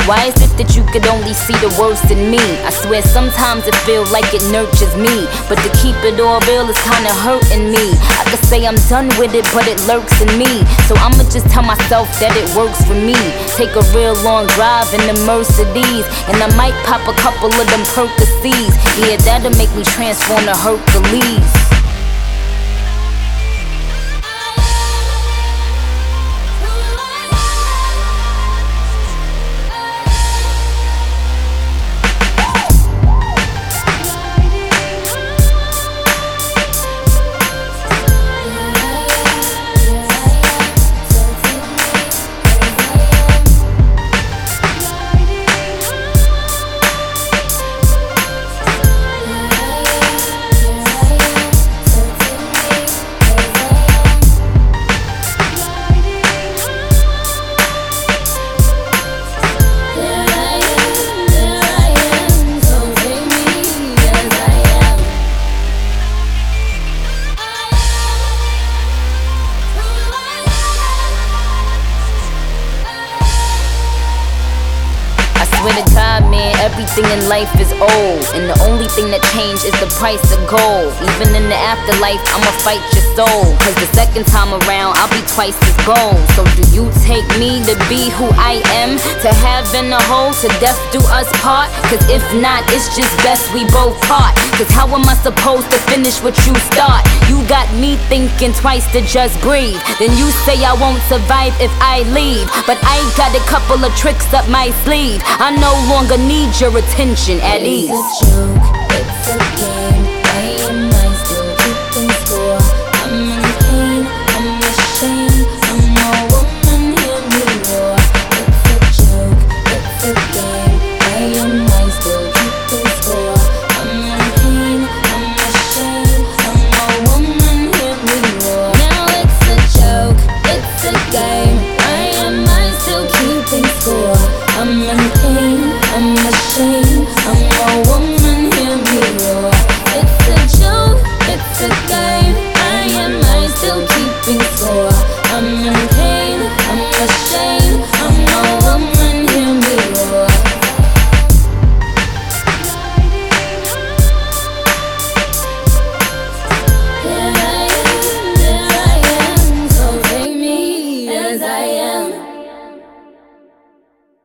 Why is it that you could only see the worst in me? I swear sometimes it feels like it nurtures me, but to keep it all real is kinda hurting me. I could say I'm done with it, but it lurks in me. So I'ma just tell myself that it works for me. Take a real long drive in the Mercedes, and I might pop a couple of them Percocets. Yeah, that'll make me transform to Hercules. Swear to God, man, everything in life is old, and the only thing that changed is the price of gold. Even in the afterlife, I'ma fight your soul, cause the second time around, I'll be twice as gold. So do you take me to be who I am, to heaven or hole, to death do us part? Cause if not, it's just best we both part. Cause how am I supposed to finish what you start? You got me thinking twice to just breathe. Then you say I won't survive if I leave, but I got a couple of tricks up my sleeve. I no longer need your attention at ease. It's a joke.